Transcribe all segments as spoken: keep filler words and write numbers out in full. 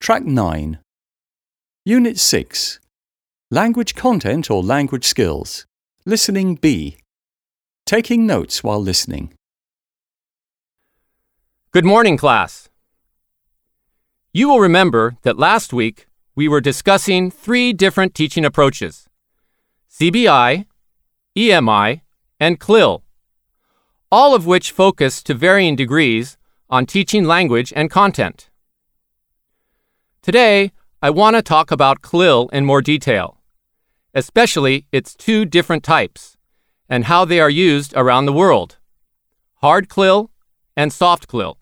Track nine. Unit six. Language content or language skills. Listening B. Taking notes while listening. Good morning, class. You will remember that last week we were discussing three different teaching approaches: C B I, E M I, and C L I L, all of which focus to varying degrees on teaching language and content. Today, I want to talk about C L I L in more detail, especially its two different types and how they are used around the world: hard C L I L and soft C L I L.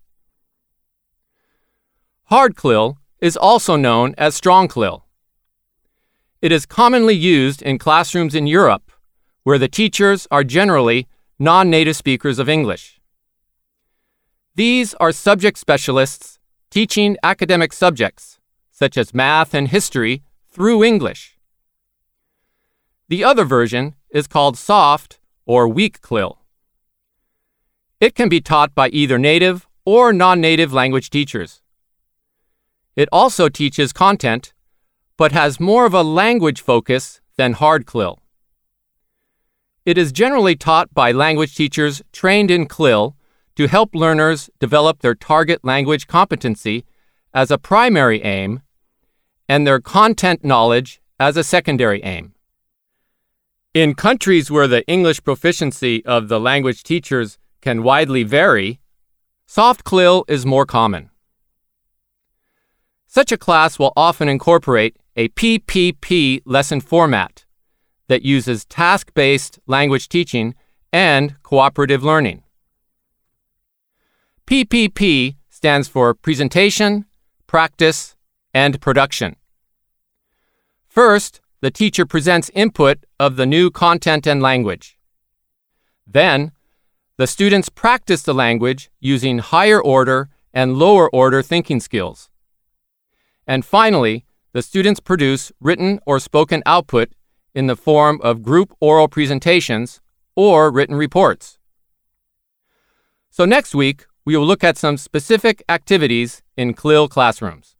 Hard C L I L is also known as strong C L I L. It is commonly used in classrooms in Europe, where the teachers are generally non-native speakers of English. These are subject specialists teaching academic subjects, such as math and history, through English. The other version is called soft or weak C L I L. It can be taught by either native or non-native language teachers. It also teaches content, but has more of a language focus than hard C L I L. It is generally taught by language teachers trained in C L I L to help learners develop their target language competency as a primary aim and their content knowledge as a secondary aim. In countries where the English proficiency of the language teachers can widely vary, soft C L I L is more common. Such a class will often incorporate a P P P lesson format that uses task-based language teaching and cooperative learning. P P P stands for Presentation, Practice, and Production. First, the teacher presents input of the new content and language. Then, the students practice the language using higher order and lower order thinking skills. And finally, the students produce written or spoken output in the form of group oral presentations or written reports. So next week, we will look at some specific activities in C L I L classrooms.